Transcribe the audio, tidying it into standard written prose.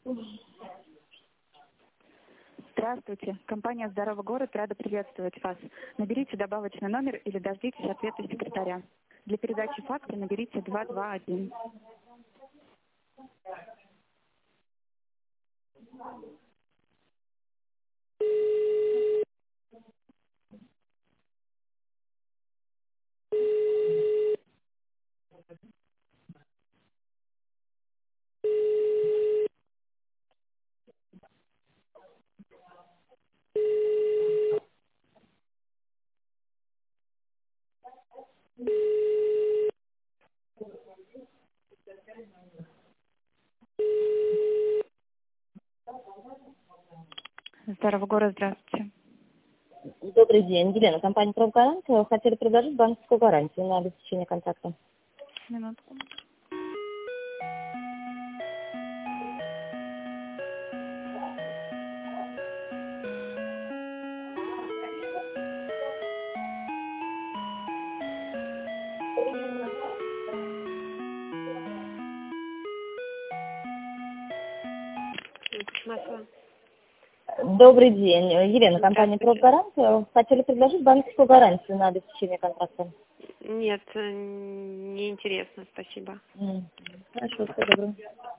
Здравствуйте. Компания «Здоровый город» рада приветствовать вас. Наберите добавочный номер или дождитесь ответа секретаря. Для передачи факса наберите 221. «Здоровый город», здравствуйте. Добрый день, Елена, компания «Профгарант». Хотели предложить банковскую гарантию на обеспечение контракта. Минутку. Масло. Добрый день, Елена, компания «Профгарант». Хотели предложить банковскую гарантию на обеспечение контракта. Нет, не интересно, спасибо. Хорошо, все добро.